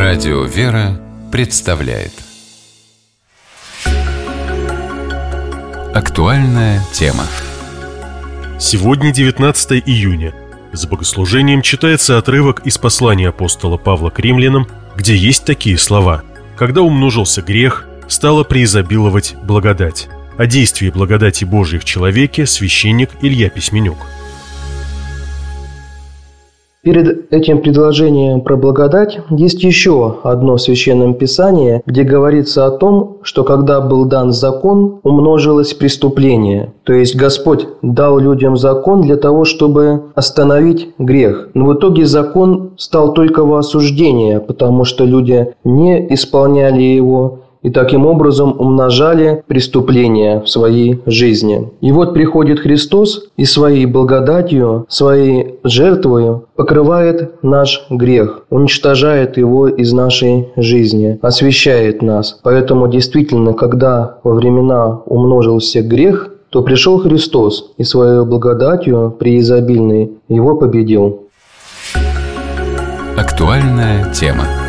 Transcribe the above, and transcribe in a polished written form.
Радио «Вера» представляет актуальная тема. Сегодня 19 июня. За богослужением читается отрывок из послания апостола Павла к римлянам, где есть такие слова: «Когда умножился грех, стала преизобиловать благодать». О действии благодати Божией в человеке священник Илья Письменюк. Перед этим предложением про благодать есть еще одно в Священном Писании, где говорится о том, что когда был дан закон, умножилось преступление. То есть Господь дал людям закон для того, чтобы остановить грех. Но в итоге закон стал только во осуждение, потому что люди не исполняли его и таким образом умножали преступления в своей жизни. И вот приходит Христос и своей благодатью, своей жертвою покрывает наш грех, уничтожает его из нашей жизни, освящает нас. Поэтому действительно, когда во времена умножился грех, то пришел Христос и своей благодатью преизобильной его победил. Актуальная тема.